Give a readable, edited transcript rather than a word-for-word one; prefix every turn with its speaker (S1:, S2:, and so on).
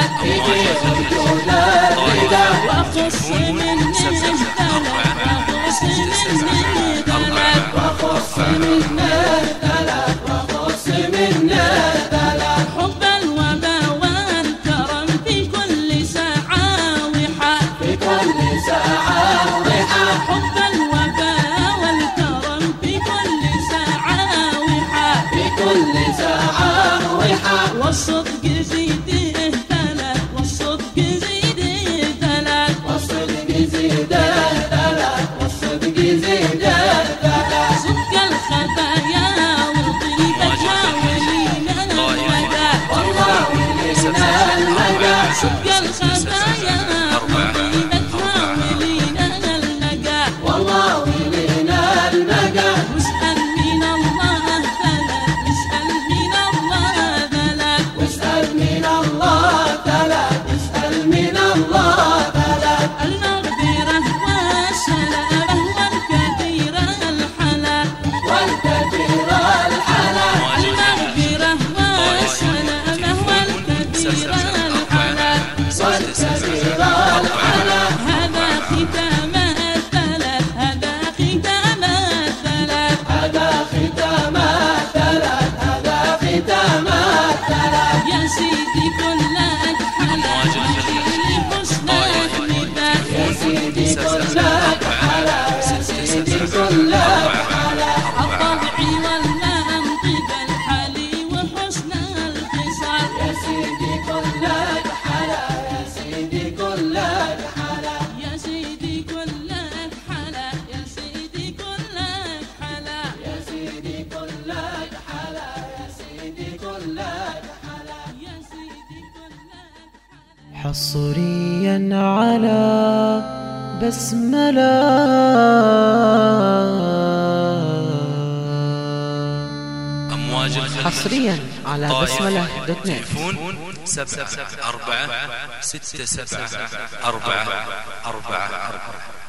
S1: كثير وجود الردى وخص مني الثلاث وخص مني الثلاث وخص مني الثلاث وخص مني الثلاث حب الوفا والكرم في كل ساعة وحال في كل ساعة وحال حب الوفا والكرم في كل ساعة وحال في كل ساعة وحال والصدق زيده ثلاث والصدق زيده ثلاث والصدق زيده ثلاث والصدق زيده ثلاث صدق الخفايا وطيبتها ولينا المدى والله ولينا المدى صدق الخفايا وطيبتها ولينا المدى والله ولينا المدى واسأل من الله ثلاث واسأل من الله ثلاث واسأل من الله ثلاث واسأل من الله ثلاث المغفرة والسلامة والكثير الحلا والكثير الحلا المغفرة والسلامة والكثير الحلا والكثير الحلا هذا ختام الثلاث هذا ختام الثلاث هذا ختام الثلاث هذا ختام الثلاث يا سيدي كلك حلا لحسنك مثال يا سيدي كلك حلا يا سيدي كلك حلا الطبع والمنطق الحلي وحسن الخصال يا سيدي كلك حلا يا سيدي كلك حلا يا سيدي كلك حلا يا سيدي كلك حلا يا سيدي كلك حلا يا سيدي كلك حلا يا سيدي كلك
S2: حصريا على بسملة حصريا على بسملة دوت نت
S3: 7 4 6 7 4 4 4